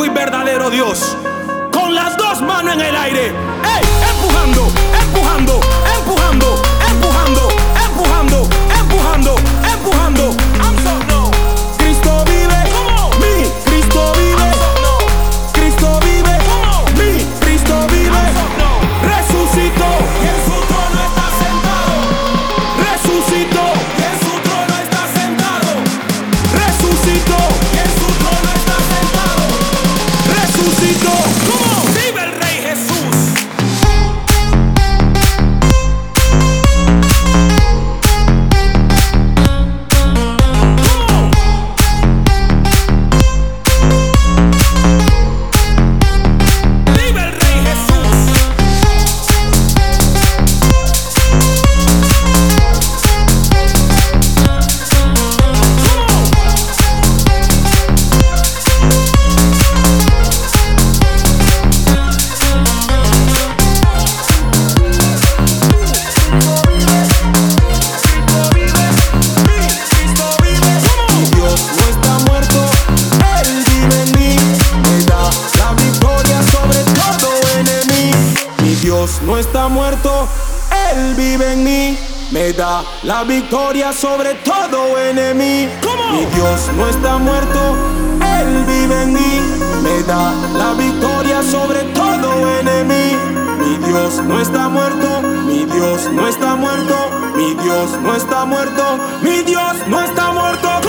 y verdadero Dios. Con las dos manos en el aire. ¡Ey! Empujando, empujando, empujando, empujando, empujando, empujando, empujando. I'm so no. Cristo vive, mi Cristo vive. Cristo vive, mi Cristo vive. Resucitó y en su trono está sentado. Resucitó y en su trono está sentado. Resucitó y en su trono está sentado. Resucitó. ¿Cómo? Vive el Rey Jesús. Vive el Rey Jesús. Mi Dios no está muerto, Él vive en mí, me da la victoria sobre todo enemigo. Mi Dios no está muerto, Él vive en mí, me da la victoria sobre todo enemigo. Mi Dios no está muerto, mi Dios no está muerto, mi Dios no está muerto, mi Dios no está muerto.